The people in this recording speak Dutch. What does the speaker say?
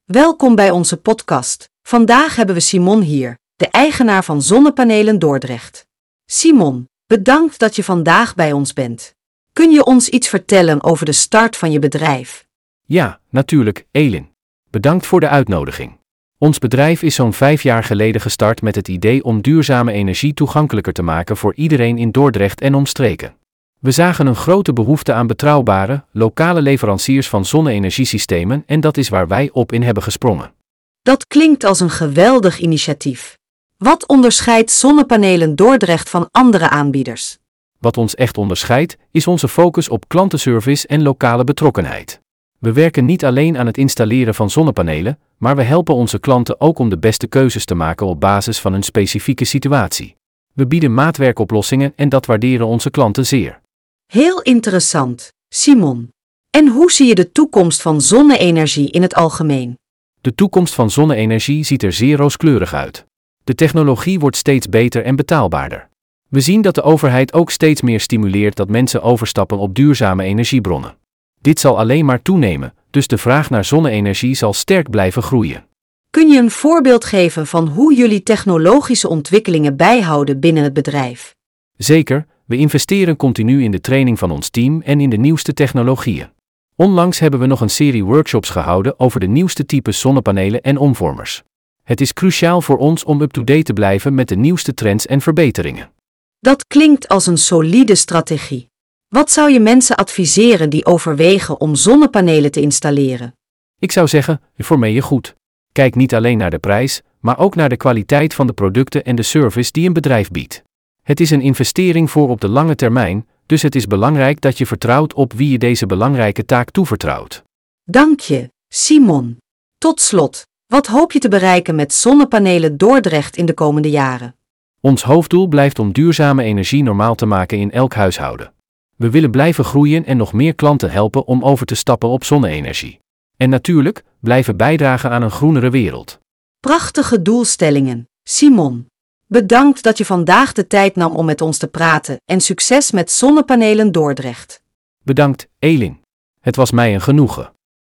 Welkom bij onze podcast. Vandaag hebben we Simon hier, de eigenaar van Zonnepanelen Dordrecht. Simon, bedankt dat je vandaag bij ons bent. Kun je ons iets vertellen over de start van je bedrijf? Ja, natuurlijk, Elin. Bedankt voor de uitnodiging. Ons bedrijf is zo'n 5 jaar geleden gestart met het idee om duurzame energie toegankelijker te maken voor iedereen in Dordrecht en omstreken. We zagen een grote behoefte aan betrouwbare, lokale leveranciers van zonne-energiesystemen en dat is waar wij op in hebben gesprongen. Dat klinkt als een geweldig initiatief. Wat onderscheidt Zonnepanelen Dordrecht van andere aanbieders? Wat ons echt onderscheidt, is onze focus op klantenservice en lokale betrokkenheid. We werken niet alleen aan het installeren van zonnepanelen, maar we helpen onze klanten ook om de beste keuzes te maken op basis van hun specifieke situatie. We bieden maatwerkoplossingen en dat waarderen onze klanten zeer. Heel interessant, Simon. En hoe zie je de toekomst van zonne-energie in het algemeen? De toekomst van zonne-energie ziet er zeer rooskleurig uit. De technologie wordt steeds beter en betaalbaarder. We zien dat de overheid ook steeds meer stimuleert dat mensen overstappen op duurzame energiebronnen. Dit zal alleen maar toenemen, dus de vraag naar zonne-energie zal sterk blijven groeien. Kun je een voorbeeld geven van hoe jullie technologische ontwikkelingen bijhouden binnen het bedrijf? Zeker, we investeren continu in de training van ons team en in de nieuwste technologieën. Onlangs hebben we nog een serie workshops gehouden over de nieuwste types zonnepanelen en omvormers. Het is cruciaal voor ons om up-to-date te blijven met de nieuwste trends en verbeteringen. Dat klinkt als een solide strategie. Wat zou je mensen adviseren die overwegen om zonnepanelen te installeren? Ik zou zeggen, informeer je goed. Kijk niet alleen naar de prijs, maar ook naar de kwaliteit van de producten en de service die een bedrijf biedt. Het is een investering voor op de lange termijn, dus het is belangrijk dat je vertrouwt op wie je deze belangrijke taak toevertrouwt. Dank je, Simon. Tot slot, wat hoop je te bereiken met Zonnepanelen Dordrecht in de komende jaren? Ons hoofddoel blijft om duurzame energie normaal te maken in elk huishouden. We willen blijven groeien en nog meer klanten helpen om over te stappen op zonne-energie. En natuurlijk, blijven bijdragen aan een groenere wereld. Prachtige doelstellingen, Simon. Bedankt dat je vandaag de tijd nam om met ons te praten en succes met Zonnepanelen Dordrecht. Bedankt, Elin. Het was mij een genoegen.